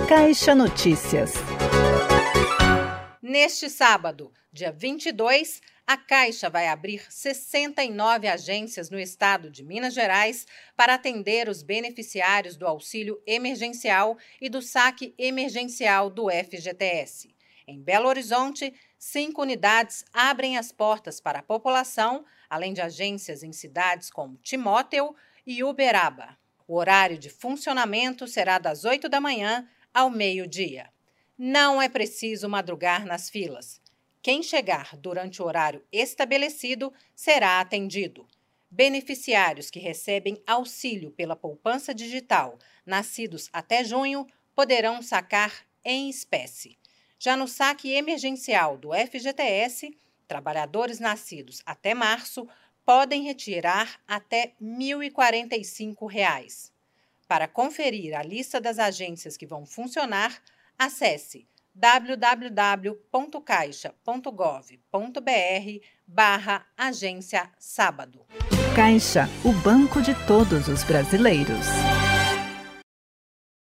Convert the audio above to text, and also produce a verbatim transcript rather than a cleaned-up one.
Caixa Notícias. Neste sábado, dia vinte e dois, a Caixa vai abrir sessenta e nove agências no estado de Minas Gerais para atender os beneficiários do auxílio emergencial e do saque emergencial do F G T S. Em Belo Horizonte, cinco unidades abrem as portas para a população, além de agências em cidades como Timóteo e Uberaba. O horário de funcionamento será das oito da manhã ao meio-dia. Não é preciso madrugar nas filas. Quem chegar durante o horário estabelecido será atendido. Beneficiários que recebem auxílio pela poupança digital, nascidos até junho, poderão sacar em espécie. Já no saque emergencial do F G T S, trabalhadores nascidos até março podem retirar até mil e quarenta e cinco reais. Para conferir a lista das agências que vão funcionar, acesse w w w ponto caixa ponto gov ponto br barra agência sábado. Caixa, o banco de todos os brasileiros.